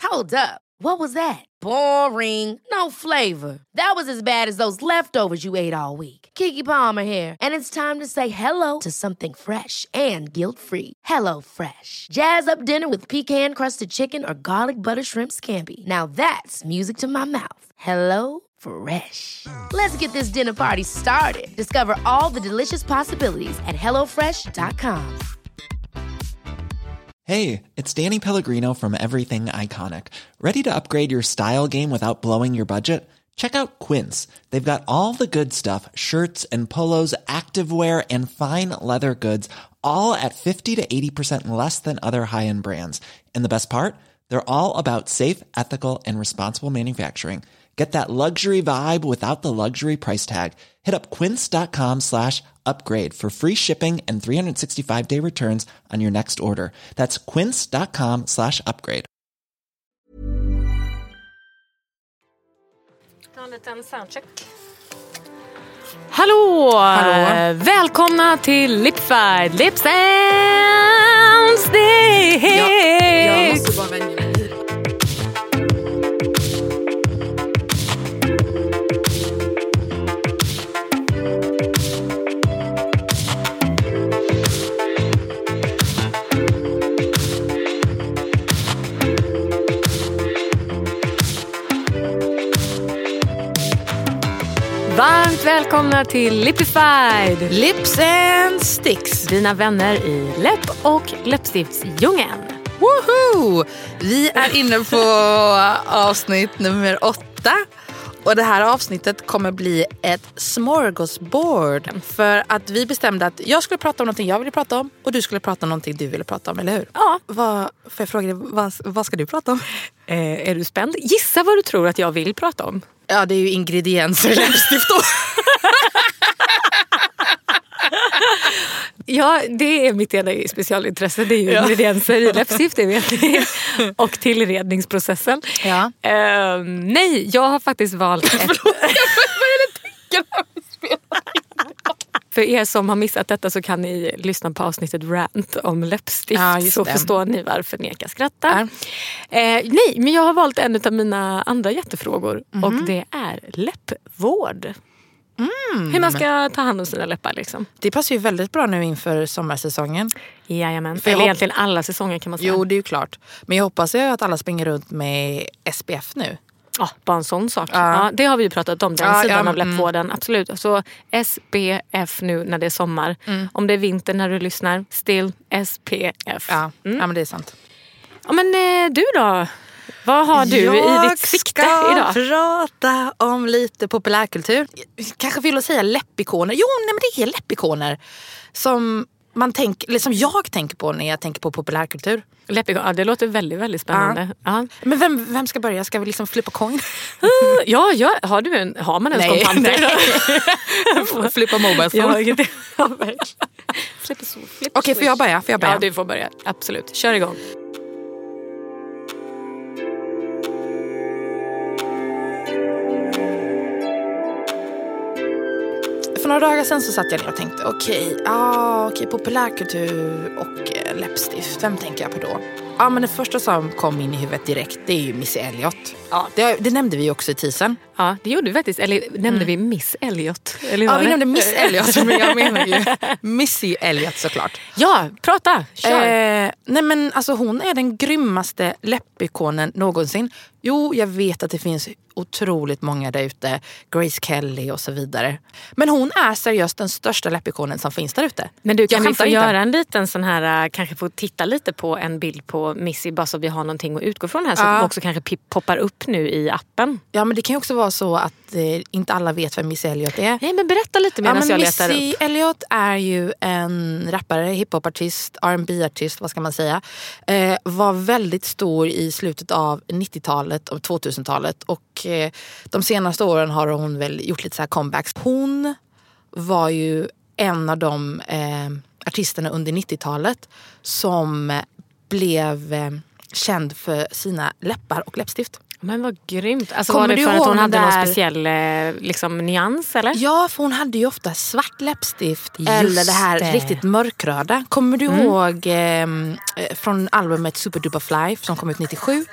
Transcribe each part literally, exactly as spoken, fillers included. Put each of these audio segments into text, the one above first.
Hold up. What was that? Boring. No flavor. That was as bad as those leftovers you ate all week. Keke Palmer here, and it's time to say hello to something fresh and guilt-free. Hello Fresh. Jazz up dinner with pecan-crusted chicken or garlic butter shrimp scampi. Now that's music to my mouth. Hello Fresh. Let's get this dinner party started. Discover all the delicious possibilities at hello fresh dot com. Hey, it's Danny Pellegrino from Everything Iconic. Ready to upgrade your style game without blowing your budget? Check out Quince. They've got all the good stuff, shirts and polos, activewear, and fine leather goods, all at fifty to eighty percent less than other high-end brands. And the best part? They're all about safe, ethical, and responsible manufacturing. Get that luxury vibe without the luxury price tag. Hit up quince.com slash upgrade for free shipping and three sixty-five day returns on your next order. That's quince.com slash upgrade. Ta en liten soundcheck. Hallå! Hallå! Välkomna till Lipfied Lips and Sticks! Jag, jag måste bara vänja mig. Varmt välkomna till Lipified Lips and Sticks. Dina vänner i läpp- och läppstiftsdjungeln. Woho! Vi är inne på avsnitt nummer åtta. Och det här avsnittet kommer bli ett smorgasbord. För att vi bestämde att jag skulle prata om någonting jag ville prata om. Och du skulle prata om någonting du ville prata om, eller hur? Ja. Vad, får jag fråga dig, vad, vad ska du prata om? Eh, är du spänd? Gissa vad du tror att jag vill prata om. Ja, det är ju ingredienser i läppstift då. Ja, det är mitt ena specialintresse. Det är ju Ja. ingredienser i läppstift, det vet ni. Och tillredningsprocessen. Ja. Uh, nej, jag har faktiskt valt ett... Förlåt, jag började tänka när vi spelar. För er som har missat detta så kan ni lyssna på avsnittet Rant om läppstift. Ja, just så det. förstår ni varför Neka skrattar. Ja. Eh, nej, men jag har valt en av mina andra jättefrågor. Mm-hmm. Och det är läppvård. Mm. Hur man ska ta hand om sina läppar liksom. Det passar ju väldigt bra nu inför sommarsäsongen. Jajamän. För Eller hopp- egentligen alla säsonger kan man säga. Jo, det är ju klart. Men jag hoppas ju att alla springer runt med S P F nu. Ja, bara en sån sak. Ja. Ja, det har vi ju pratat om, den Ja, sidan ja, av läppvården. Absolut. Så S P F nu när det är sommar. Mm. Om det är vinter när du lyssnar, still S P F. Ja, Mm. ja men det är sant. Ja, men eh, du då? Vad har du jag i ditt sikte ska idag? prata om lite populärkultur. Kanske vill jag säga läppikoner. Jo, nej, men det är läppikoner som man tänker, eller som jag tänker på när jag tänker på populärkultur. Läppikon, ja, det låter väldigt, väldigt spännande. Ja. Men vem, vem ska börja? Ska vi liksom flippa coin? Ja, ja, har du en, har man ens Nej, kontanter? nej. Flippa mobile phone. Ja, det, ja, verkligen. Flippa så, flippa Okej, får jag börja? Får jag börja? Ja, du får börja. Absolut. Kör igång. För några dagar sedan så satt jag ner och tänkte okej, okay, ah, okay, populärkultur och eh, läppstift, vem tänker jag på då? Ja, men det första som kom in i huvudet direkt, det är ju Missy Elliott. Ja, det, det nämnde vi också i teasern. Ja, det gjorde vi faktiskt. Eller nämnde mm. vi Miss Elliott? Eller ja, var vi det? nämnde Miss Elliott, men jag menar ju Missy Elliott såklart. Ja, prata, kör. Eh, nej men alltså hon är den grymmaste läppikonen någonsin. Jo, jag vet att det finns otroligt många där ute. Grace Kelly och så vidare. Men hon är seriöst den största läppikonen som finns där ute. Men du, kan jag vi få inte. göra en liten sån här, kanske få titta lite på en bild på Missy, bara så vi har någonting att utgå från här, så ja. att de också kanske poppar upp nu i appen. Ja, men det kan ju också vara så att eh, inte alla vet vem Missy Elliott är. Nej, men berätta lite medan ja, men jag letar upp. Missy Elliott är ju en rappare, hiphopartist, R and B-artist, vad ska man säga. Eh, var väldigt stor i slutet av nittiotalet och tvåtusentalet. Och eh, de senaste åren har hon väl gjort lite så här comebacks. Hon var ju en av de eh, artisterna under nittiotalet som blev eh, känd för sina läppar och läppstift. Men vad grymt. Alltså, Kommer var det du för att ihåg hon hade där... någon speciell eh, liksom, nyans, eller? Ja, för hon hade ju ofta svart läppstift. Just eller det här det. riktigt mörkröda. Kommer du Mm. ihåg eh, från albumet Super Duper Fly som kom ut nittiosju?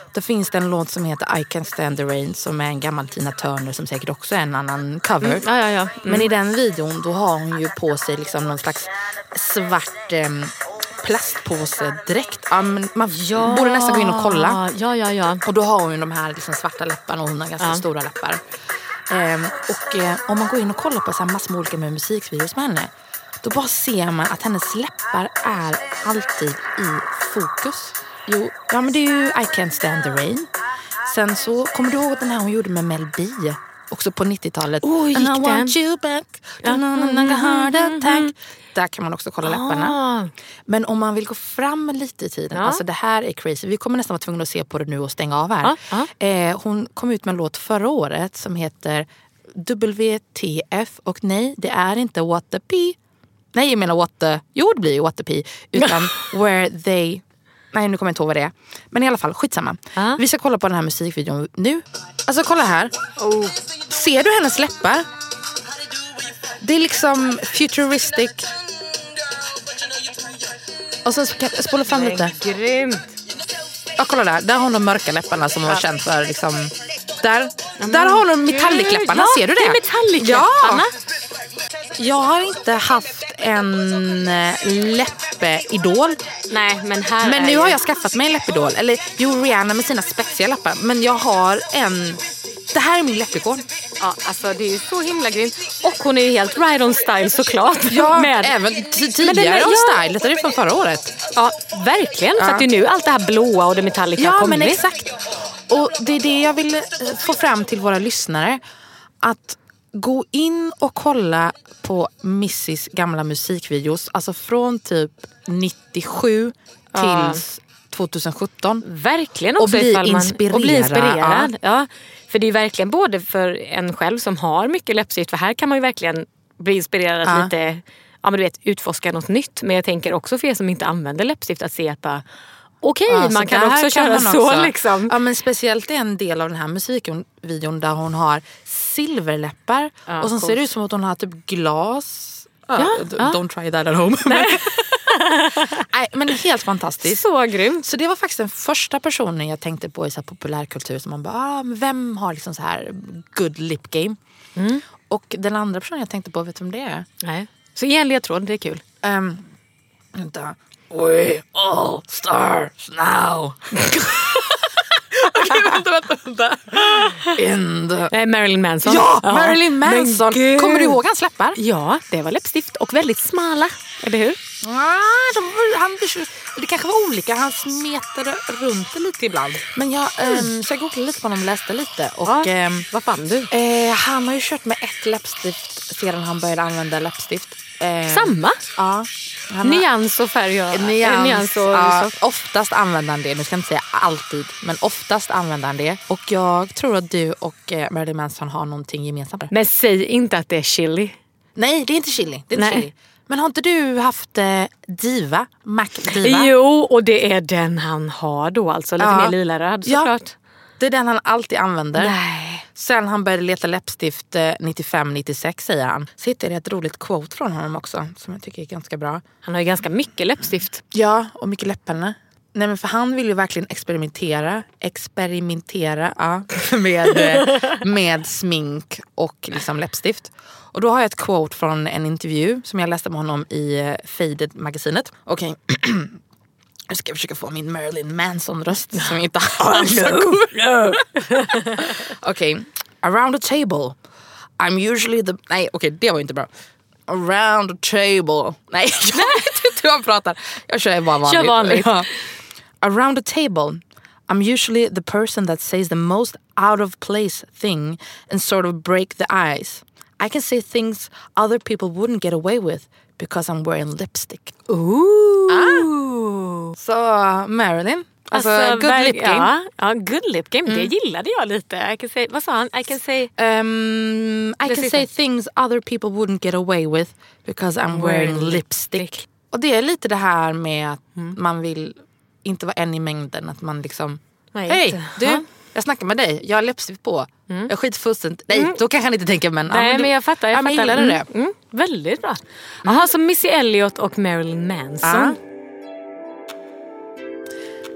Då finns det en låt som heter I Can't Stand the Rain som är en gammal Tina Turner som säkert också är en annan cover. Mm. Ja, ja, ja. Mm. Men i den videon då har hon ju på sig liksom någon slags svart eh, plastpåse direkt. Ja, men man ja. borde nästan gå in och kolla. Ja, ja, ja. Och då har hon ju de här liksom svarta läpparna och hon har ganska ja. stora läppar. Eh, och eh, om man går in och kollar på så här massor med olika med musikvideos med henne, då bara ser man att hennes läppar är alltid i fokus. Jo, ja men det är ju I Can't Stand the Rain. Sen så kommer du ihåg den här hon gjorde med Mel B också på nittiotalet. Oh, gick And I den? want you back. Ja. Mm, heart attack. Där kan man också kolla läpparna. Ah. Men om man vill gå fram lite i tiden, Ja. alltså det här är crazy. Vi kommer nästan vara tvungna att se på det nu och stänga av här. Ja, ja. Eh, hon kom ut med en låt förra året som heter W T F. Och nej, det är inte What the P. Nej, jag menar What the... Jo, det blir ju What the P. Utan Where they... Nej, nu kommer jag inte ihåg vad det är. Men i alla fall, skitsamma. Ah. Vi ska kolla på den här musikvideon nu. Alltså, kolla här. Oh. Ser du hennes läppar? Det är liksom futuristic. Och så ska jag spola fram lite. Grymt. Ja, kolla där. Där har hon de mörka läpparna som var känt för liksom... Där, där har hon metallic-läpparna. Ja, ser du det? det är metallic-läpparna. Ja. Jag har inte haft en läppidol. Nej, men här Men är nu ju... har jag skaffat mig en läppidol. Eller jo, Rihanna med sina spetsiga läppar. Men jag har en... Det här är min läppikon. Ja, alltså det är ju så himla grymt. Och hon är ju helt right on style såklart. Ja, med... även t- tidigare den är- on ja. style. Det är från förra året. Ja, verkligen. Ja. För att det är nu allt det här blåa och det metallica Ja, har kommit. men exakt. Och det är det jag vill eh, få fram till våra lyssnare. Att gå in och kolla på Missys gamla musikvideos. Alltså från typ nittiosju Ja. tills tjugohundrasjutton. Verkligen Och också bli ifall man, inspirerad. Och bli inspirerad. Ja. För det är verkligen både för en själv som har mycket läppstift. För här kan man ju verkligen bli inspirerad att Ja. lite, ja, men du vet, utforska något nytt. Men jag tänker också för er som inte använder läppstift att se att bara, okej, Ja, man så kan där också kan köra man så också. liksom. Ja, men speciellt i en del av den här musikvideon där hon har silverläppar. Ja, och så coolt. ser det ut som att hon har typ glas. Ja, Ja, d- ja. Don't try that at home. Nej. Nej, men helt fantastiskt. Så grymt. Så det var faktiskt den första personen jag tänkte på i så här populärkultur som man bara, ah, men vem har liksom så här good lip game? Mm. Och den andra personen jag tänkte på, vet du vem det är? Nej. Så ge en ledtråd, det är kul. Um, vänta. We all stars now. Okej, vänta, vänta, vänta. In the... Nej, Marilyn Manson. Ja, Marilyn Manson. Men gud. Kommer du ihåg hans läppar? Ja, det var läppstift och väldigt smala. Eller hur? Ah, de, var- han, det kanske var olika. Han smetade runt det lite ibland. Men jag, ehm, så jag googlade lite på honom och läste lite. Och, Ja, ehm, vad fann du? eh, han har ju kört med ett läppstift sedan han började använda läppstift. Eh, Samma? Ja. Han har- Nyans och färg och... Nyans, nyans och ja, så. oftast använder han det. Nu ska jag inte säga alltid, men oftast använder han det. Och jag tror att du och eh, Marilyn Manson har någonting gemensamt. Men säg inte att det är chili. Nej, det är inte chili. Det är inte Nej. chili. Men har inte du haft eh, Diva? Mac Diva? Jo, och det är den han har då alltså. Lite Ja. mer lila-röd Ja. såklart. Det är den han alltid använder. Nej. Sen han började leta läppstift eh, nittiofem nittiosex säger han. Så hittade jag ett roligt quote från honom också som jag tycker är ganska bra. Han har ju ganska mycket läppstift. Ja, och mycket läpparna. Nej, men för han vill ju verkligen experimentera. Experimentera ja, med, eh, med smink och liksom läppstift. Och då har jag ett quote från en intervju som jag läste med honom i eh, Faded-magasinet. Okej. Nu ska jag försöka få min Marilyn Manson-röst som jag inte har så god. Okej. Around the table. I'm usually the... Nej, okej, det var inte bra. Around the table. Nej, jag vet inte hur han pratar. Jag kör bara vanligt. Kör vanligt. Ja. Around the table. I'm usually the person that says the most out of place thing and sort of break the ice. I can say things other people wouldn't get away with because I'm wearing lipstick. Ooh. Ah. Så Marilyn, alltså, good verk- lip game. Ja, ja, good lip game. Det gillade jag lite. I can say, vad sa han? I can say... Um, I Det can sista. say things other people wouldn't get away with because I'm wearing Wearing lipstick. Och det är lite det här med att man vill inte vara en i mängden. Att man liksom, Nej, hej inte. du, Ja. jag snackar med dig, jag har läppstift på. Jag är skitfullständigt. Nej, då kanske han inte tänker men... Nej, ja, du, men jag fattar. Jag ja, men fattar. gillar du det? Mm, mm, väldigt bra. Jaha, så Missy Elliott och Marilyn Manson. Ja.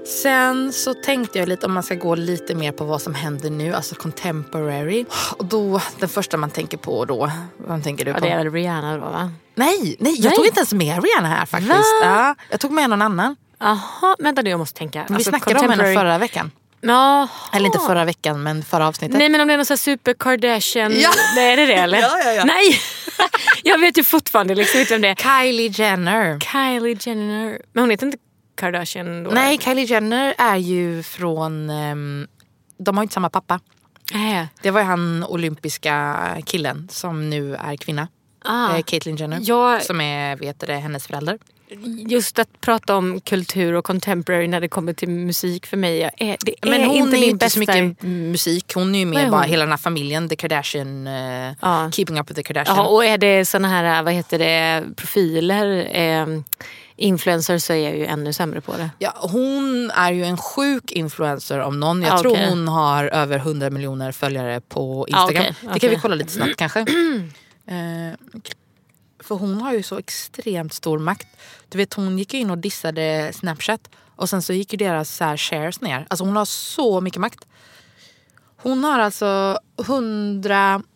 Sen så tänkte jag lite om man ska gå lite mer på vad som händer nu, alltså contemporary. Och då, den första man tänker på då, vad tänker du på? Ja, det är väl Rihanna då, va? Nej, nej, jag nej. tog inte ens med Rihanna här faktiskt. Ja, jag tog med någon annan. Jaha, vänta det jag måste tänka. Vi alltså, snackade om henne förra veckan. Jaha. Eller inte förra veckan, men förra avsnittet. Nej, men om det är någon sån här super Kardashian. Ja. Nej, är det det eller? Ja, ja, ja. Nej, jag vet ju fortfarande liksom inte om det är. Kylie Jenner. Kylie Jenner. Men hon heter inte Kardashian då? Nej, Kylie Jenner är ju från... Um, de har inte samma pappa. Äh. Det var ju han olympiska killen som nu är kvinna. Ah. Eh, Caitlyn Jenner. Jag, som är, vet det, hennes förälder. Just att prata om kultur och contemporary när det kommer till musik för mig. Är, det är Men hon inte är min inte bästa... så mycket musik. Hon är ju med är bara hon? hela den här familjen. The Kardashian. Uh, Ja. Keeping up with the Kardashian. Jaha, och är det såna här, vad heter det, profiler, eh, influencers, så är jag ju ännu sämre på det. Ja, hon är ju en sjuk influencer om någon. Jag Ah, tror okej. hon har över hundra miljoner följare på Instagram. Ah, okej, Det okej. kan vi kolla lite snabbt kanske. eh, för hon har ju så extremt stor makt. Du vet, hon gick in och dissade Snapchat. Och sen så gick ju deras så här shares ner. Alltså hon har så mycket makt. Hon har alltså hundraåtta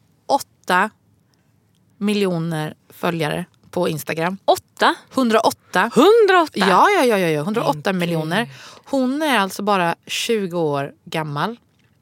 miljoner följare på Instagram. Åtta? hundraåtta. Hundraåtta? Ja, ja, ja, ja, hundraåtta Okej. miljoner. Hon är alltså bara tjugo år gammal.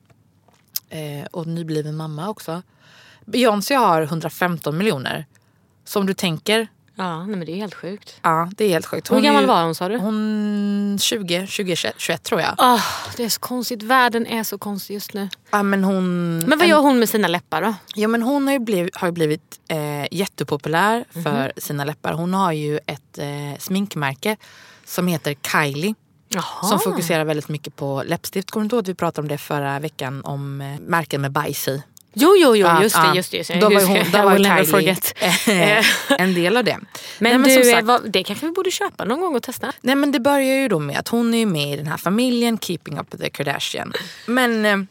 Eh, och nybliven mamma också. Beyoncé har hundrafemton miljoner. Som du tänker, Ja, nej, men det är helt sjukt. ja, det är helt sjukt. Hur Hon är gammal ju- var hon, sa du? Hon tjugo, tjugo, tjugoett tror jag. Oh, det är så konstigt. Världen är så konstig just nu. Ja, men hon... Men vad en- gör hon med sina läppar då? Ja, men hon har ju blivit, har ju blivit eh, jättepopulär för sina läppar. Hon har ju ett eh, sminkmärke som heter Kylie. Jaha. Som fokuserar väldigt mycket på läppstift. Kommer du ihåg att vi pratade om det förra veckan om eh, märken med bajs i? Jo, jo, jo, Ja, just ja. det, just det. Just det. Då var Just ju det. hon, då I var will ju never Kylie forget. en del av det. Men, Nej, du, som eh, sagt- vad, det kanske vi borde köpa någon gång och testa. Nej, men det börjar ju då med att hon är ju med i den här familjen Keeping up with the Kardashian. Men eh,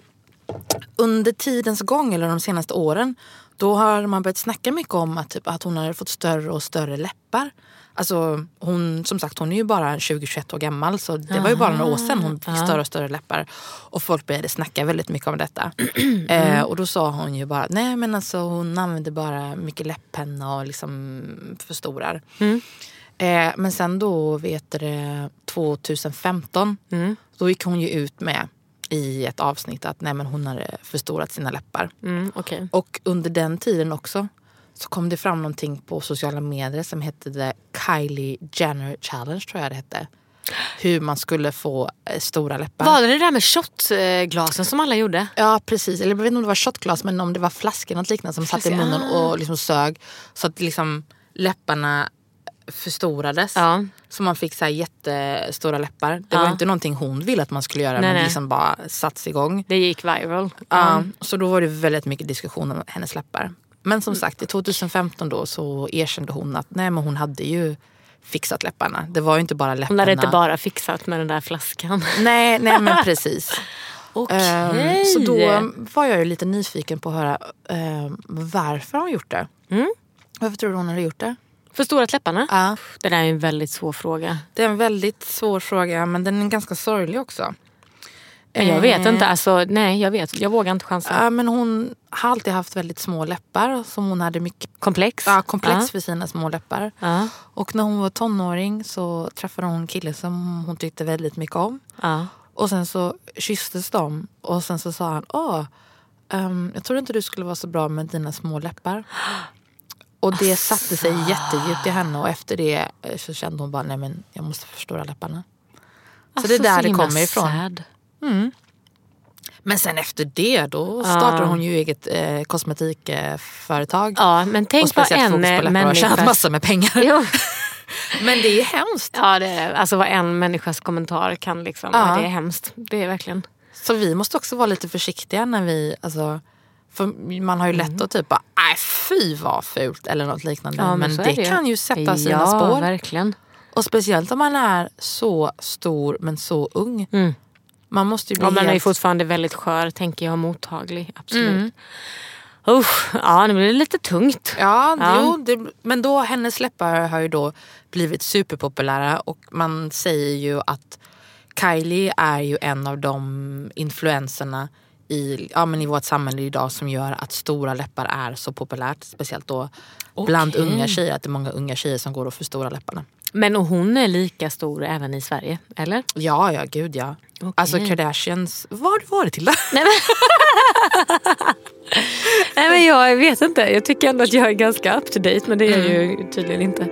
under tidens gång, eller de senaste åren, då har man börjat snacka mycket om att, typ, att hon har fått större och större läppar. Alltså hon, som sagt, hon är ju bara tjugo till tjugoett år gammal, så det var ju bara några år sedan hon fick större och större läppar. Och folk började snacka väldigt mycket om detta. eh, och då sa hon ju bara, nej men alltså hon använder bara mycket läpppenna och liksom förstorar. Mm. Eh, men sen då, vet det, tjugohundrafemton, Mm. då gick hon ju ut med i ett avsnitt att nej men hon hade förstorat sina läppar. Mm, okej. Och under den tiden också så kom det fram någonting på sociala medier som hette The Kylie Jenner Challenge, tror jag det hette. Hur man skulle få eh, stora läppar. Var det det där med shotglasen som alla gjorde? Ja, precis. Eller jag vet inte om det var shotglas, men om det var flaskor, något liknande som satt i Flaskor, munnen ah. och liksom sög. Så att liksom läpparna förstorades. Ja. Så man fick så här jättestora läppar. Det Ja. var inte någonting hon ville att man skulle göra, Nej, men nej. liksom bara satts igång. Det gick viral. Ja, så då var det väldigt mycket diskussion om hennes läppar. Men som sagt, i tjugohundrafemton då så erkände hon att nej, men hon hade ju fixat läpparna. Det var ju inte bara läpparna. Hon hade inte bara fixat med den där flaskan. Nej, nej men precis. Okej. Ehm, så då var jag ju lite nyfiken på att höra ehm, varför hon gjort det. Mm. Varför tror du hon hade gjort det? Förstorat läpparna? Ja, Det där är en väldigt svår fråga. det är en väldigt svår fråga, men den är ganska sorglig också. Men jag vet Eh, inte. Alltså, nej, jag vet. Jag vågar inte chansa. Ja, men hon har alltid haft väldigt små läppar som hon hade mycket Komplex? ja, komplex Ja. för sina små läppar. Ja. Och när hon var tonåring så träffade hon en kille som hon tyckte väldigt mycket om. Ja. Och sen så kysstes de. Och sen så sa han, åh, um, jag trodde inte du skulle vara så bra med dina små läppar. Och det satte sig jättedjupt i henne. Och efter det så kände hon bara, nej men jag måste förstora läpparna. Så det är där det himla kommer ifrån. sad. Men sen efter det då startade hon ju eget eh, kosmetikföretag. Ja, men och tänk vad speciellt en fokus på läppar och människa... tjänat massor med pengar. Jo. Men det är hemskt. Ja, det är, alltså vad en människas kommentar kan liksom... Ja. Ja. Det är hemskt. Det är verkligen... Så vi måste också vara lite försiktiga när vi, alltså, för man har ju lätt att typ bara, nej fy vad fult eller något liknande. Ja, men så det, är det ju. kan ju sätta sina ja, spår. verkligen. Och speciellt om man är så stor men så ung. Mm. Man måste ju bli Ja, man är ju helt... fortfarande väldigt skör, tänker jag, mottaglig. Absolut. Mm. Usch, ja, nu blir det lite tungt. Ja, Ja. Jo, det, men då hennes läppar har ju då blivit superpopulära och man säger ju att Kylie är ju en av de influenserna i, ja, men i vårt samhälle idag som gör att stora läppar är så populärt. Speciellt då okay. bland unga tjejer. Att det är många unga tjejer som går och för stora läpparna. Men och hon är lika stor även i Sverige, eller? Ja, ja, gud ja. Okay. Alltså Kardashians, vad har du varit till då? Nej, men... Nej men jag vet inte, jag tycker ändå att jag är ganska up to date, men det är jag mm. ju tydligen inte.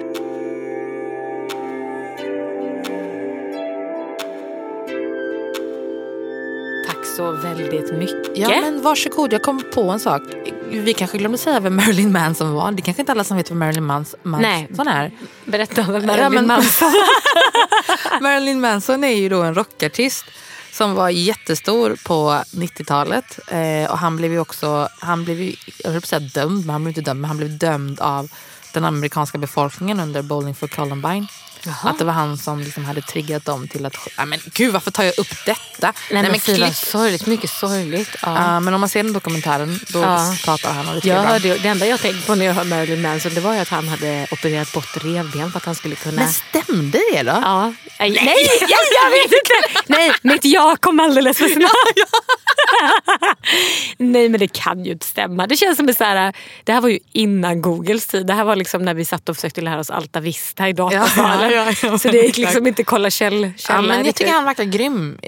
Tack så väldigt mycket. Ja men varsågod, jag kom på en sak. Vi kanske glömde säga vem Marilyn Manson var. Det är kanske inte alla som vet vad Marilyn Manson Nej. är. Berätta om Marilyn ja, men... Manson. Marilyn Manson är ju då en rockartist som var jättestor på nittiotalet. Eh, och han blev ju också, han blev ju, jag vill säga dömd, men han blev inte dömd, men han blev dömd av den amerikanska befolkningen under Bowling for Columbine. Jaha. Att det var han som liksom hade triggat dem till att... Nej men gud, varför tar jag upp detta? Nej, Nej men klipp... sorgligt, mycket sorgligt. Ja. Uh, men om man ser den dokumentären, då ja. pratar han om det. Jag hörde, det enda jag tänkte på när jag hörde Marilyn Manson, det var ju att han hade opererat bort revben för att han skulle kunna... Men stämde det då? Ja. Nej, Nej jag, jag vet inte. Nej, mitt jag kom alldeles för snart. Nej, men det kan ju inte stämma. Det känns som att så här, det här var ju innan Googles tid. Det här var liksom när vi satt och försökte lära oss Alta Vista i datasalen. Ja, ja, ja, så det gick liksom inte kolla käll, ja, men jag tycker han verkar grym.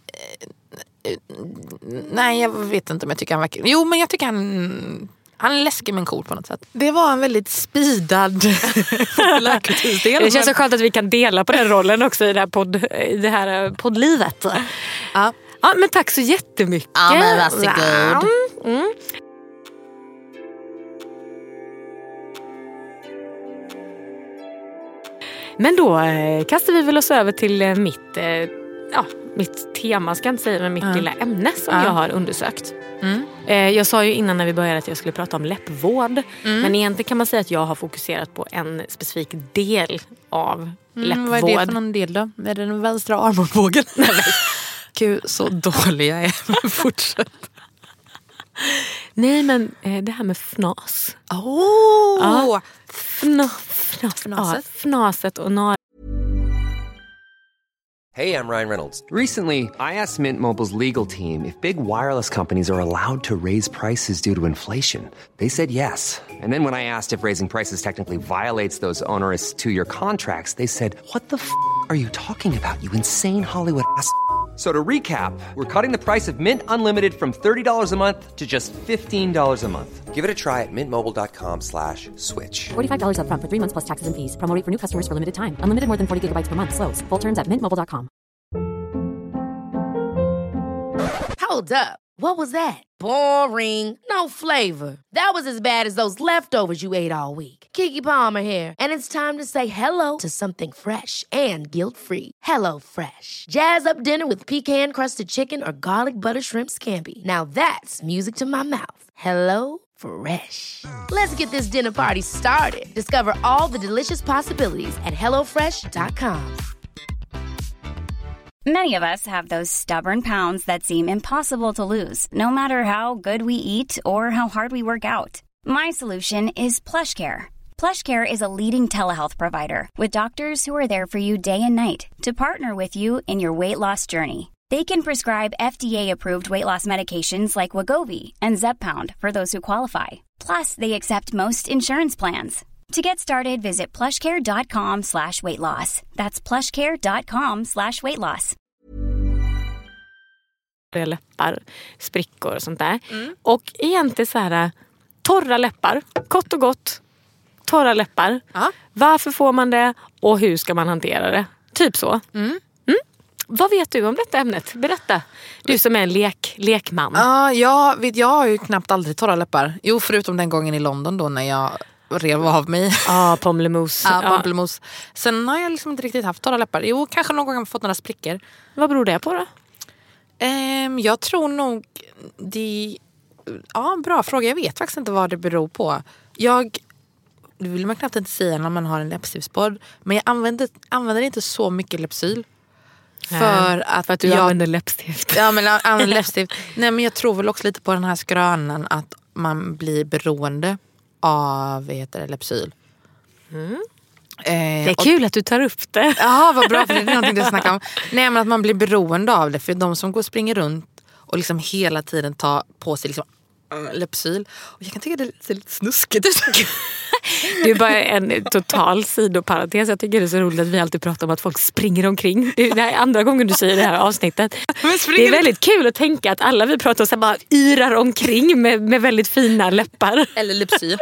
Nej, jag vet inte om jag tycker han verkar... Jo, men jag tycker han... Han är läskig men cool på något sätt. Det var en väldigt speedad populärkultursdel. Det känns så skönt att vi kan dela på den rollen också i det här, podd, i det här poddlivet. Ja. Ja, men tack så jättemycket. Ja, men varsågod. Mm. Men då eh, kastar vi väl oss över till eh, mitt, eh, ja, mitt tema, ska jag inte säga, men mitt mm. lilla ämne som mm. jag har undersökt. Mm. Eh, jag sa ju innan när vi började att jag skulle prata om läppvård. Mm. Men egentligen kan man säga att jag har fokuserat på en specifik del av mm, läppvård. Vad är det för någon del då? Är det den vänstra armbågen? Gud, så dålig jag är. Fortsätt. Nej, men eh, det här med fnas. Åh! Oh. Ja, fna, fnas, fnaset. Ja, fnaset och nar. Hey, I'm Ryan Reynolds. Recently, I asked Mint Mobile's legal team if big wireless companies are allowed to raise prices due to inflation. They said yes. And then when I asked if raising prices technically violates those onerous two-year contracts, they said, what the f*** are you talking about, you insane Hollywood ass f- So to recap, we're cutting the price of Mint Unlimited from thirty dollars a month to just fifteen dollars a month. Give it a try at mintmobile.com slash switch. forty-five dollars up front for three months plus taxes and fees. Promo rate for new customers for limited time. Unlimited more than forty gigabytes per month. Slows full terms at mint mobile dot com. Hold up. What was that? Boring. No flavor. That was as bad as those leftovers you ate all week. Keke Palmer here, and it's time to say hello to something fresh and guilt-free. Hello Fresh. Jazz up dinner with pecan-crusted chicken or garlic butter shrimp scampi. Now that's music to my mouth. Hello Fresh. Let's get this dinner party started. Discover all the delicious possibilities at hello fresh dot com. Many of us have those stubborn pounds that seem impossible to lose, no matter how good we eat or how hard we work out. My solution is PlushCare. PlushCare is a leading telehealth provider with doctors who are there for you day and night to partner with you in your weight loss journey. They can prescribe F D A-approved weight loss medications like Wegovy and Zepbound for those who qualify. Plus, they accept most insurance plans. To get started, visit plushcare.com slash weight loss. That's plushcare.com slash weight loss. Läppar, sprickor och sånt där. Mm. Och egentligen så här, torra läppar, kort och gott, torra läppar. Ja. Varför får man det och hur ska man hantera det? Typ så. Mm. Mm. Vad vet du om detta ämnet? Berätta. Du som är en lek, lekman. Ja, jag, vet, jag har ju knappt aldrig torra läppar. Jo, förutom den gången i London då när jag rev av mig. Ah, pommelmousse. Ja, pommelmousse. Sen har jag liksom inte riktigt haft torra läppar. Jo, kanske någon gång har jag fått några sprickor. Vad beror det på då? Um, jag tror nog det... Ja, bra fråga. Jag vet faktiskt inte vad det beror på. Jag... Det vill man knappt inte säga när man har en läppstiftspodd. Men jag använder, använder inte så mycket läppsyl. För att, för att du jag, använder läppstift. Ja, men jag använder läppstift. Nej, men jag tror väl också lite på den här skrönan att man blir beroende av, vad heter det, läppsyl. Mm. Det är kul att du tar upp det. Ja, vad bra, för det är någonting du snackar om. Nej, men att man blir beroende av det. För de som går och springer runt och liksom hela tiden tar på sig liksom Lypsyl. Och jag kan tycka det ser lite snuskigt ut. Det är bara en total sidoparentes. Jag tycker det är så roligt att vi alltid pratar om att folk springer omkring. Det är, det här är andra gången du säger det här avsnittet. Det är väldigt kul att tänka att alla vi pratar om så bara yrar omkring med, med väldigt fina läppar. Eller Lypsyl.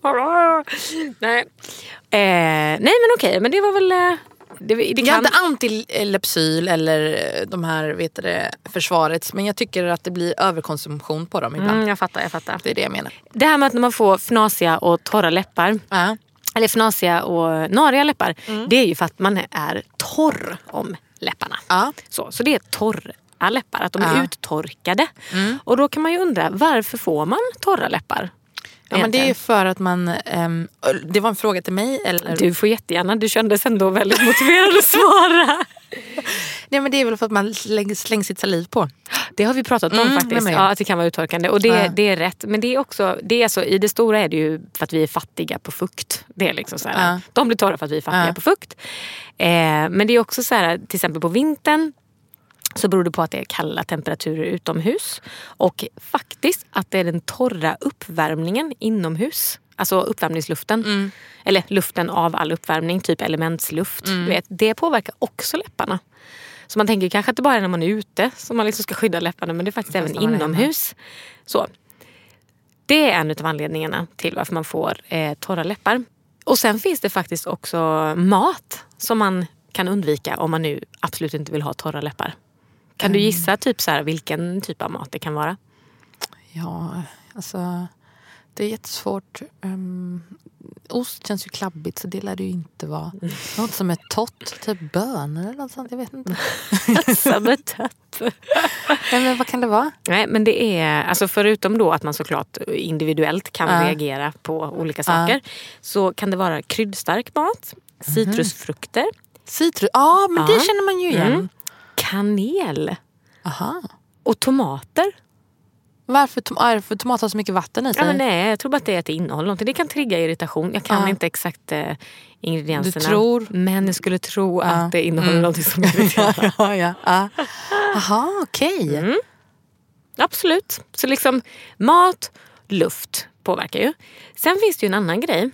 Nej. Eh, nej men okej, men det var väl... Eh, det, det kan... Jag är inte anti-Lypsyl eller de här vet det, försvarets, men jag tycker att det blir överkonsumtion på dem ibland. Mm, jag fattar, jag fattar. Det är det jag menar. Det här med att när man får fnasiga och torra läppar, uh-huh. eller fnasiga och nariga läppar, mm. det är ju för att man är torr om läpparna. Uh-huh. Så, så det är torra läppar, att de är uh-huh. uttorkade. Mm. Och då kan man ju undra, varför får man torra läppar? Ja, men det är för att man... Um, det var en fråga till mig. Eller? Du får jättegärna. Du kändes ändå väldigt motiverad att svara. Nej, men det är väl för att man slänger släng sitt saliv på. Det har vi pratat om mm, faktiskt. Ja, att det kan vara uttorkande. Och det, ja. det är rätt. Men det är också... Det är så, i det stora är det ju för att vi är fattiga på fukt. Det är liksom så här. Ja. De blir torra för att vi är fattiga ja. på fukt. Eh, men det är också så här, till exempel på vintern. Så beror det på att det är kalla temperaturer utomhus. Och faktiskt att det är den torra uppvärmningen inomhus. Alltså uppvärmningsluften. Mm. Eller luften av all uppvärmning. Typ elementsluft. Mm. Du vet, det påverkar också läpparna. Så man tänker kanske att det bara är när man är ute som man liksom ska skydda läpparna. Men det är faktiskt även inomhus. Så. Det är en av anledningarna till varför man får eh, torra läppar. Och sen finns det faktiskt också mat som man kan undvika om man nu absolut inte vill ha torra läppar. Kan du gissa typ så här, vilken typ av mat det kan vara? Ja, alltså det är jättesvårt. Um, ost känns ju klabbigt, så det lär det ju inte vara. Något som är tott, typ bönor eller något sånt, jag vet inte. Som är tött. Men vad kan det vara? Nej, men det är, alltså förutom då att man såklart individuellt kan uh. reagera på olika saker, uh. så kan det vara kryddstark mat, citrusfrukter. Mm. Citrus, ja men uh. det känner man ju igen. Mm. Kanel. Aha. Och tomater. Varför tom- för tomater har så mycket vatten i sig? Ja, men nej, jag tror bara att det är ett innehåll någonting. Det kan trigga irritation. Jag kan ah. inte exakt eh, ingredienserna. Du tror? Men jag skulle tro ah. att det innehåller mm. någonting som irriterar. ja, ja. Ah. Aha, okej. Okay. Mm. Absolut. Så liksom mat, luft påverkar ju. Sen finns det ju en annan grej.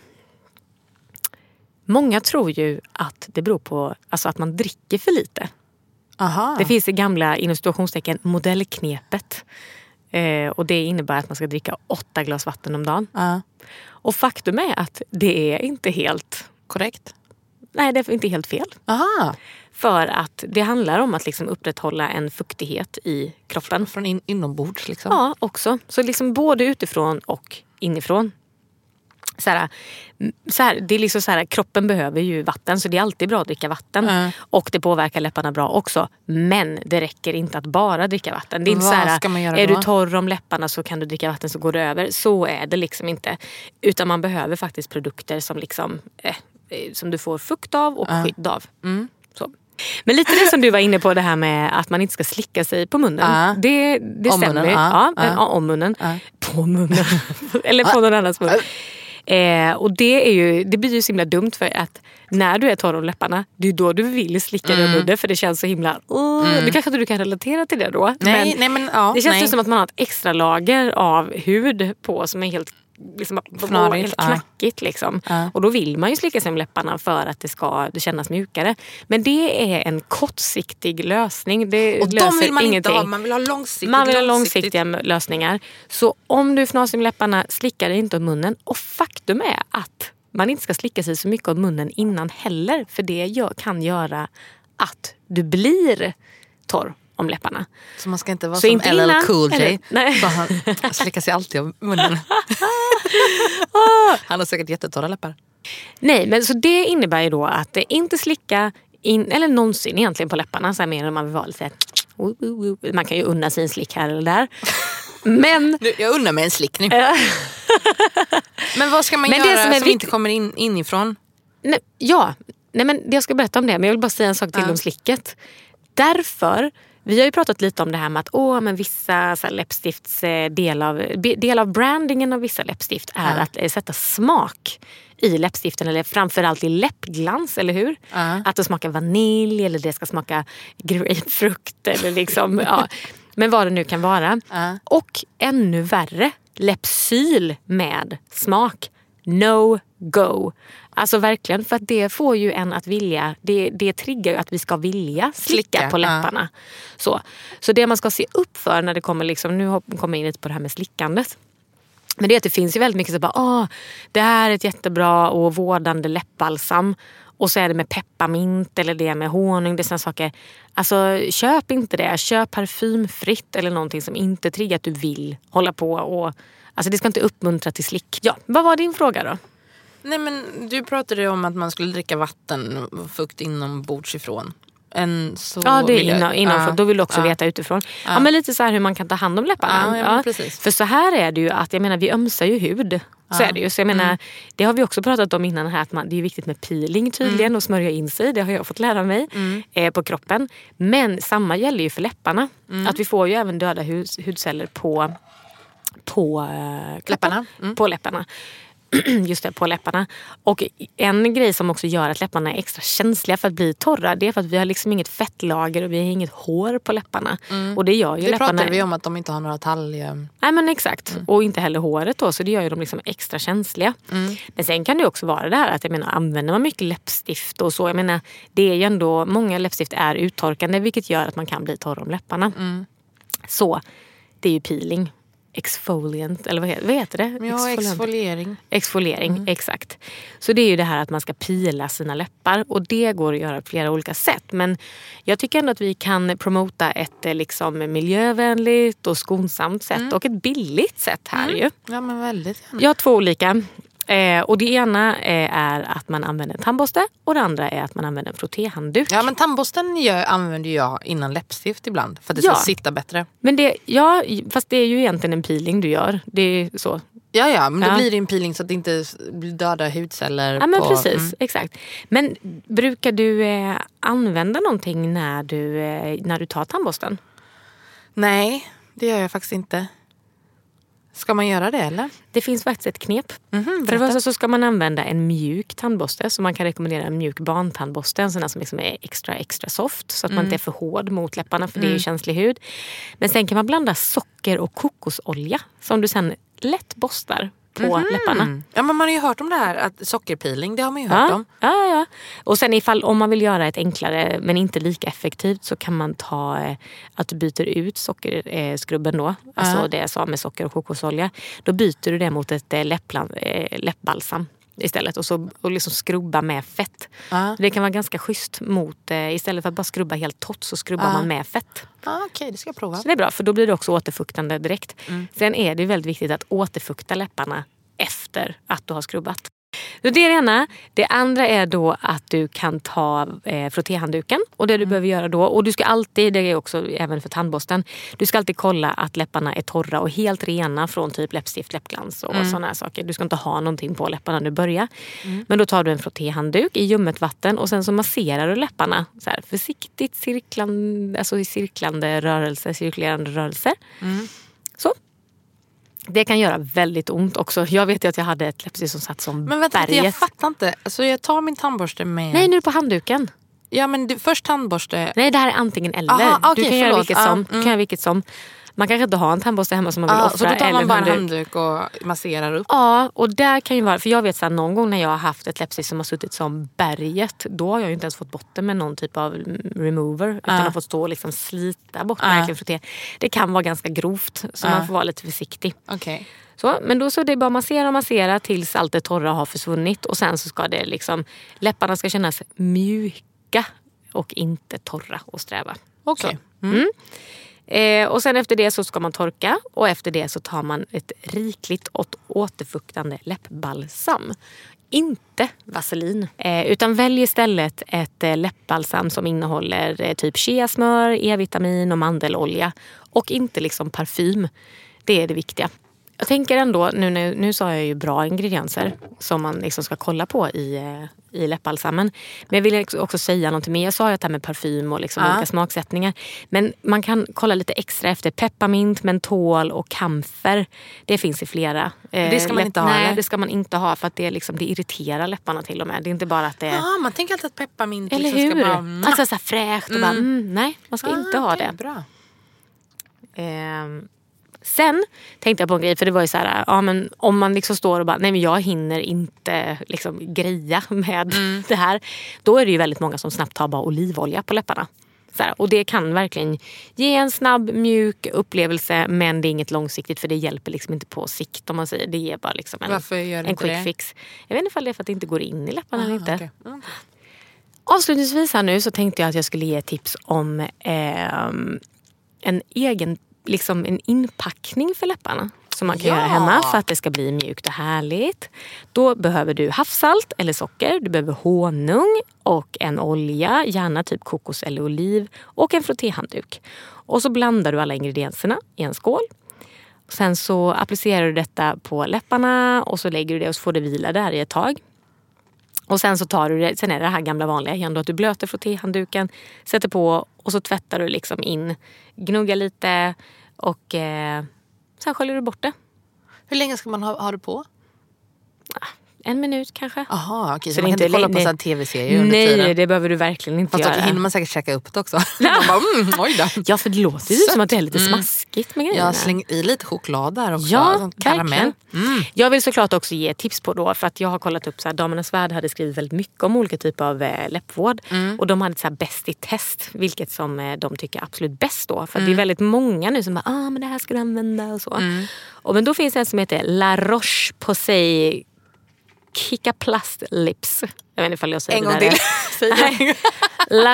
Många tror ju att det beror på alltså att man dricker för lite. Aha. Det finns i gamla inom situationstecken modellknepet. Eh, och det innebär att man ska dricka åtta glas vatten om dagen. Uh. Och faktum är att det är inte helt korrekt. Nej, det är inte helt fel. Aha. För att det handlar om att liksom upprätthålla en fuktighet i kroppen. Från in, inombords liksom? Ja, också. Så liksom både utifrån och inifrån. Så här, så här, det är liksom så här, kroppen behöver ju vatten, så det är alltid bra att dricka vatten. Mm. Och det påverkar läpparna bra också. Men det räcker inte att bara dricka vatten. Det är inte så här, är du torr om läpparna så kan du dricka vatten så går det över. Så är det liksom inte. Utan man behöver faktiskt produkter som liksom eh, som du får fukt av och mm. skydd av. Mm. Så. Men lite det som du var inne på, det här med att man inte ska slicka sig på munnen. Uh. Det, det om stämmer. Munnen, uh. Ja, uh. ja, om munnen. Uh. På munnen. Eller på någon annans mun. Eh, och det är ju, det blir ju så himla dumt, för att när du är torr om läpparna, det är då du vill slicka mm. dig munnen, för det känns så himla uh, mm. Du kanske inte du kan relatera till det då. Nej, men nej, men, ja, det känns nej. ju som att man har ett extra lager av hud på som är helt liksom, Fnarigt, helt knackigt liksom. Ja. Och då vill man ju slicka sig om läpparna för att det ska det kännas mjukare. Men det är en kortsiktig lösning. Det och löser de vill man ingenting. inte ha, man vill ha långsiktigt. Man vill ha långsiktiga lösningar. Så om du fnasar med läpparna, slicka dig inte om munnen. Och faktum är att man inte ska slicka sig så mycket om munnen innan heller. För det gör, kan göra att du blir torr om läpparna. Så man ska inte vara så som inte L L innan, Cool J. Nej. Så han slickar sig alltid om munnen. Han har säkert jättetorra läppar. Nej, men så det innebär ju då att det inte slicka in, eller någonsin egentligen på läpparna. Så här mer än man vill vara lite, uh, uh, uh. Man kan ju unna sig en slick här eller där. Men nu, jag unnar mig en slick nu. Men vad ska man men göra det som, som inte kommer in inifrån? Nej, ja, nej men jag ska berätta om det. Men jag vill bara säga en sak till uh. om slicket. Därför Vi har ju pratat lite om det här med att åh, men vissa så här, läppstifts del av, del av brandingen av vissa läppstift är ja. att eh, sätta smak i läppstiften eller framförallt i läppglans, eller hur? Ja. Att det smakar vanilj eller det ska smaka grapefrukt eller liksom, ja. Men vad det nu kan vara. Ja. Och ännu värre, läppsyl med smak. No go. Alltså verkligen, för att det får ju en att vilja, det, det triggar ju att vi ska vilja slicka, slicka på läpparna. Ja. Så. så det man ska se upp för när det kommer liksom, nu kommer jag in lite på det här med slickandet. Men det är att det finns ju väldigt mycket så bara, åh, det här är ett jättebra och vårdande läppbalsam. Och så är det med pepparmint eller det med honung, det är såna saker. Alltså köp inte det, köp parfymfritt eller någonting som inte triggar att du vill hålla på och, alltså det ska inte uppmuntra till slick. Ja, vad var din fråga då? Nej, men du pratade om att man skulle dricka vatten och fukt inombords ifrån. En så ja, det är jag, inom, inomför. Ja, då vill du också ja, veta utifrån. Ja. ja, men lite så här hur man kan ta hand om läpparna. Ja, ja, precis. För så här är det ju att, jag menar, vi ömsar ju hud. Så ja. är det ju. Så jag menar, mm. det har vi också pratat om innan här, att man, det är viktigt med peeling tydligen mm. och smörja in sig. Det har jag fått lära mig mm. eh, på kroppen. Men samma gäller ju för läpparna. Mm. Att vi får ju även döda hud, hudceller på, på äh, läpparna. Mm. På läpparna. Just det, på läpparna. Och en grej som också gör att läpparna är extra känsliga för att bli torra, det är för att vi har liksom inget fettlager och vi har inget hår på läpparna. Mm. Och det gör ju det läpparna... pratade vi om att de inte har några talg... Nej, men exakt. Mm. Och inte heller håret då, så det gör ju dem liksom extra känsliga. Mm. Men sen kan det också vara det här att, jag menar, använder man mycket läppstift och så, jag menar, det är ju ändå, många läppstift är uttorkande, vilket gör att man kan bli torr om läpparna. Mm. Så, det är ju peeling. Exfoliant, eller vad heter, vad heter det? Ja, exfoliering. Exfoliering, mm. exakt. Så det är ju det här att man ska pila sina läppar, och det går att göra på flera olika sätt. Men jag tycker ändå att vi kan promota ett liksom miljövänligt och skonsamt sätt mm. och ett billigt sätt här mm. ju. Ja, men väldigt gärna. Jag har två olika. Eh, och det ena eh, är att man använder en tandborste, och det andra är att man använder en frottéhandduk. Ja, men tandborsten gör, använder jag innan läppstift ibland för att det ska ja. sitta bättre. Men det, ja, fast det är ju egentligen en peeling du gör. Det är så. Ja, ja, men då ja. blir det en peeling så att det inte blir döda hudceller. Ja, men på, precis, mm. exakt. Men brukar du eh, använda någonting när du, eh, när du tar tandborsten? Nej, det gör jag faktiskt inte. Ska man göra det eller? Det finns faktiskt ett knep. Mm-hmm, för det första så ska man använda en mjuk tandborste. Så man kan rekommendera en mjuk barntandborste. En sån som liksom är extra extra soft. Så att mm. man inte är för hård mot läpparna, för mm. det är ju känslig hud. Men sen kan man blanda socker och kokosolja som du sen lätt borstar på mm-hmm. läpparna. Ja, men man har ju hört om det här, att sockerpeeling, det har man ju hört ja, om. Ja, ja. Och sen ifall om man vill göra ett enklare men inte lika effektivt, så kan man ta eh, att du byter ut sockerskrubben då. Ja. Alltså det jag sa med socker och kokosolja. Då byter du det mot ett eh, läpplan, eh, läppbalsam istället, och så och liksom skrubba med fett. Ja. Det kan vara ganska schysst mot, eh, istället för att bara skrubba helt torrt, så skrubbar ja. man med fett. Ja, okej, okay, det ska jag prova. Så det är bra, för då blir det också återfuktande direkt. Mm. Sen är det väldigt viktigt att återfukta läpparna efter att du har skrubbat. Så det är det ena. Det andra är då att du kan ta eh, frottéhandduken. Och det du mm. behöver göra då, och du ska alltid, det är också även för tandborsten, du ska alltid kolla att läpparna är torra och helt rena från typ läppstift, läppglans och mm. sådana här saker. Du ska inte ha någonting på läpparna när du börjar. Mm. Men då tar du en frottéhandduk i ljummet vatten, och sen så masserar du läpparna så här försiktigt, cirklande, alltså i cirklande rörelser, cirkulerande rörelser. Mm. Så. Det kan göra väldigt ont också. Jag vet ju att jag hade ett läppstift som satt som Men vänta, berget. jag fattar inte. Alltså jag tar min tandborste med... Nej, nu på handduken. Ja, men du, först tandborste... Nej, det här är antingen eller. Aha, okay, du kan förlåt. göra vilket som. Mm. Du kan göra vilket som. Man kanske inte har en tandborste hemma som man vill ah, offra. Så då tar man bara en handduk. handduk och masserar upp? Ja, och där kan ju vara... För jag vet så här, någon gång när jag har haft ett läppstift som har suttit som berget, då har jag ju inte ens fått bort det med någon typ av remover. Utan ah. har fått stå och liksom slita bort ah. verkligen. Det kan vara ganska grovt, så ah. man får vara lite försiktig. Okej. Okay. Så, men då så är det bara massera och massera tills allt det torra har försvunnit. Och sen så ska det liksom, läpparna ska kännas mjuka och inte torra och sträva. Okej. Okay. Mm. Mm. Eh, och sen efter det så ska man torka, och efter det så tar man ett rikligt och återfuktande läppbalsam. Inte vaselin. Eh, utan välj istället ett eh, läppbalsam som innehåller eh, typ chiasmör, E-vitamin och mandelolja. Och inte liksom parfym. Det är det viktiga. jag tänker ändå, nu, nu, nu sa jag ju bra ingredienser som man liksom ska kolla på i, i läppbalsamen. Men jag vill också säga någonting mer. Jag sa ju att det här med parfym och liksom Ja. olika smaksättningar. Men man kan kolla lite extra efter pepparmint, mentol och kamfer. Det finns i flera. Det ska man läpp- inte ha, Nej, eller? det ska man inte ha för att det, liksom, det irriterar läpparna till och med. Det är inte bara att det är... Ja, man tänker alltid att pepparmint Eller liksom hur? ska bara... Alltså så här fräscht och bara, mm, nej, man ska Ah, inte ha okej, det. Bra. Ehm, sen tänkte jag på en grej, för det var ju så här, ja, men om man liksom står och bara, nej men jag hinner inte liksom greja med Mm. det här, då är det ju väldigt många som snabbt tar bara olivolja på läpparna. Så här, och det kan verkligen ge en snabb, mjuk upplevelse, men det är inget långsiktigt, för det hjälper liksom inte på sikt, om man säger. Det ger bara liksom en, Varför gör det en inte quick det? fix. Jag vet inte ifall det är för att det inte går in i läpparna eller inte. okej. Mm. Avslutningsvis här nu så tänkte jag att jag skulle ge tips om ehm, en egen liksom en inpackning för läpparna som man kan Ja. göra hemma för att det ska bli mjukt och härligt. Då behöver du havssalt eller socker, du behöver honung och en olja, gärna typ kokos eller oliv, och en frottéhandduk. Och så blandar du alla ingredienserna i en skål. Sen så applicerar du detta på läpparna och så lägger du det och så får det vila där i ett tag. Och sen så tar du det, sen är det det här gamla vanliga igen då, att du blöter frottéhandduken, sätter på och så tvättar du liksom in, gnuggar lite och eh, sen sköljer du bort det. Hur länge ska man ha, ha det på? En minut kanske. Jaha, okej. Så, Så man det kan är inte kolla inte- på nej. en tv-serie under Nej, tiden? det behöver du verkligen inte Fast då göra. hinner man säkert käka upp det också. Man bara, mm, oj då. Ja, för det låter ju Sött. som att det är lite smaskigt med grejerna. Jag slänger i lite choklad där också. Ja, sån karamell. verkligen. Jag vill såklart också ge tips på då, för att jag har kollat upp så här, Damernas Värld hade skrivit väldigt mycket om olika typer av eh, läppvård. Och de hade så här bäst i test, vilket som eh, de tycker absolut bäst då. För att det är väldigt många nu som bara, ah men det här ska du använda och så. Och men då finns det en som heter La Roche-Posay Kikaplast Lips. Jag vet inte ifall jag säger En det gång där till. rätt. Nej. La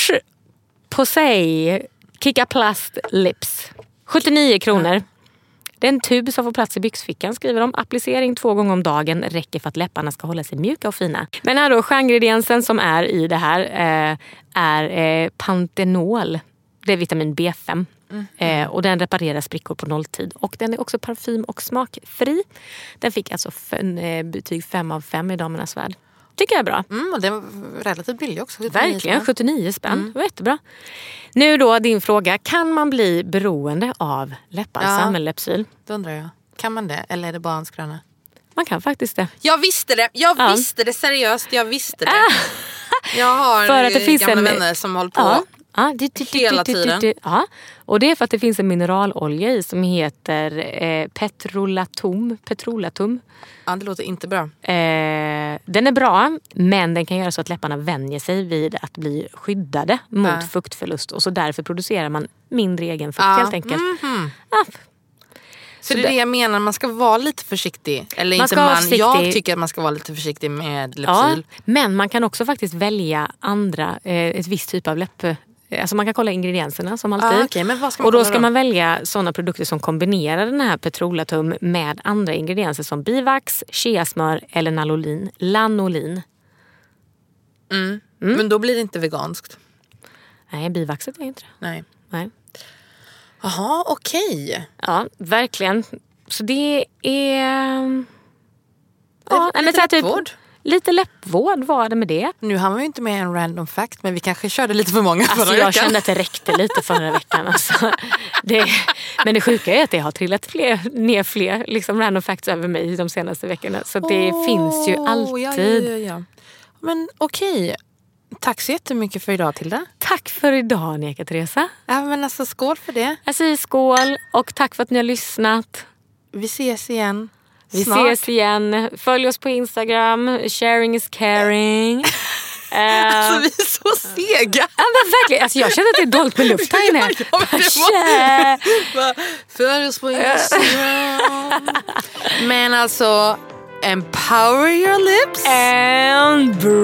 Roche-Posay Kikaplast Lips. sjuttionio kronor. Det är en tub som får plats i byxfickan, skriver de. Applicering två gånger om dagen räcker för att läpparna ska hålla sig mjuka och fina. Men här då, stjärningrediensen som är i det här eh, är eh, pantenol. Det är vitamin B fem. Mm. Eh, och den reparerar sprickor på nolltid. Och den är också parfym- och smakfri. Den fick alltså en, eh, betyg fem av fem i Damernas Värld. Tycker jag är bra. Mm, och den var relativt billig också. Verkligen, sjuttionio spänn. Mm. Det var jättebra. Nu då din fråga. Kan man bli beroende av läppbalsam Ja. eller läppsyl? Då undrar jag, kan man det? Eller är det bara en skröna? Man kan faktiskt det. Jag visste det, jag Ja. visste det seriöst, jag visste det. Jag har För att det finns gamla en- vänner som håller på. Ja. Ja, du, du, du, Hela du, du, tiden. du, du. Ja. Och det är för att det finns en mineralolja i som heter eh, petrolatum. Petrolatum. Ja, det låter inte bra. Eh, den är bra, men den kan göra så att läpparna vänjer sig vid att bli skyddade mot Ja. fuktförlust. Och så därför producerar man mindre egen fukt Ja. helt enkelt. Mhm. Ja. Så det är det jag menar, man ska vara lite försiktig. Eller Man inte ska vara man, försiktig. jag tycker att man ska vara lite försiktig med Ja, läppsyl. men man kan också faktiskt välja andra, eh, ett visst typ av läpp. Alltså man kan kolla ingredienserna som alltid. Ah, okej, men vad ska man och då kolla ska då? man välja sådana produkter som kombinerar den här petrolatum med andra ingredienser som bivax, cheasmör eller lanolin. lanolin. Mm. Men då blir det inte veganskt. Nej, bivaxet är inte det. Nej. Nej. Jaha, okej. Ja, verkligen. Så det är... Ja, Lite men så här typ, läppvård. lite läppvård var det med det. Nu har vi ju inte med en random fact, men vi kanske körde lite för många förra Alltså jag veckan. kände att det räckte lite förra veckan. Alltså. Det, men det sjuka är att det har trillat fler, ner fler liksom random facts över mig de senaste veckorna. Så det Åh, finns ju alltid. Ja, ja, ja, ja. Men okej. Tack så jättemycket för idag, Tilda. Tack för idag, Neka Teresa. Ja, men alltså skål för det. Jag säger skål och tack för att ni har lyssnat. Vi ses igen. Vi Snart. ses igen. Följ oss på Instagram. Sharing is caring. Eh, Alltså vi är så sega. ja, men verkligen. Alltså, jag känner att det är dåligt med luft här inne. Ja, ja, men det Tja. Följ oss på Instagram. Men alltså, empower your lips. And